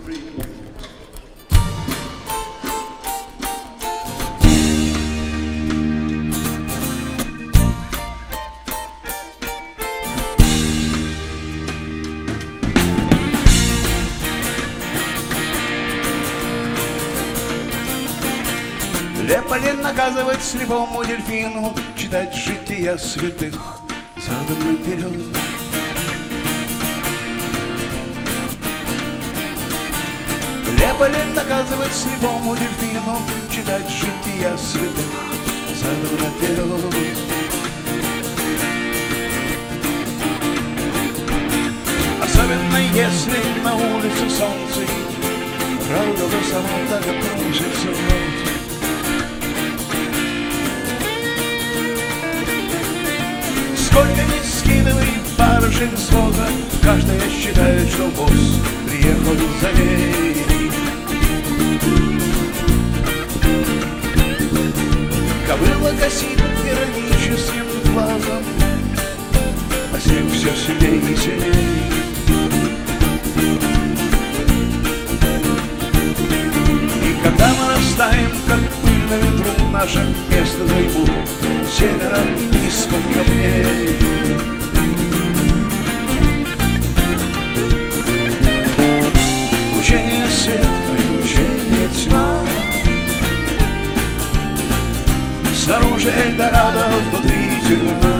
Леполин наказывает слепому дельфину читать жития святых задом наперед. Леполин наказывает слепому дельфину читать жития святых задом наперед. Особенно если на улице солнце, радуга сама так и кружится вновь. Сколько ни скидывай барышень с воза, каждая считает, что босс приехал за ней. Кобыла косит ироническим глазом, а снег все сильней и сильней. И когда мы растаем, как пыль на ветру, наше место займут севера из-под камней. Учение света и учение тьма, снаружи Эльдорадо, внутри тюрьма.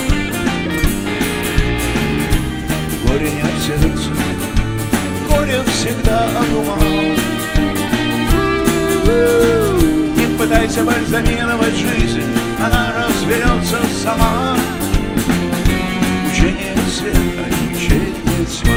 Горе не от сердца, горе всегда от ума. Не пытайся бальзамировать жизнь, она разберется сама. Учение света и учение тьма.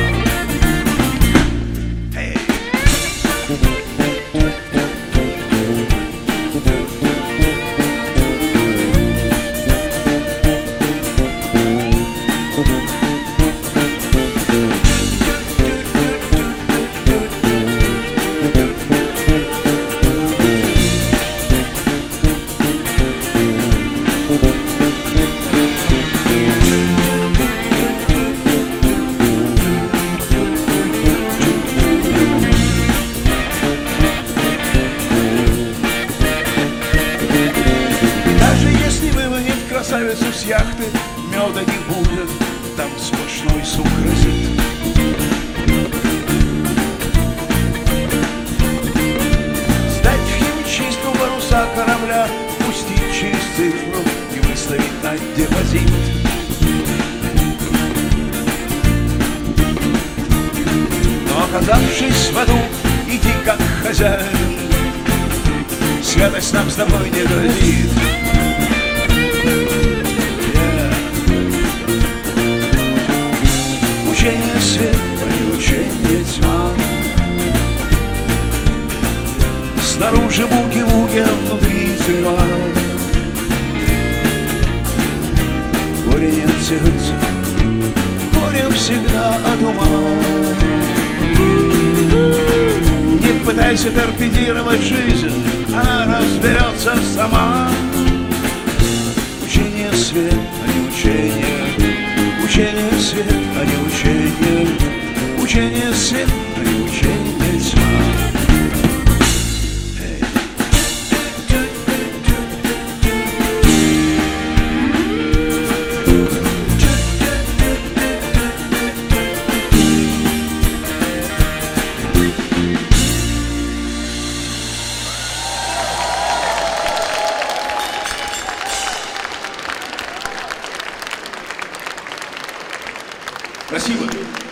Красавицу с яхты меда не будет, там сплошной сухразит. Сдать в химчистку паруса корабля, пустить через цифру и выставить на депозит. Но оказавшись в аду, иди как хозяин, святость нам с тобой не грозит. Учение света и учение тьма, снаружи буги-вуги, а внутри тюрьма. Горе не от сердца, горе всегда от ума. Не пытайся торпедировать жизнь, она разберется сама. Учение света и учение, учение света, а не учение, учение света, а не учение тьма. Спасибо.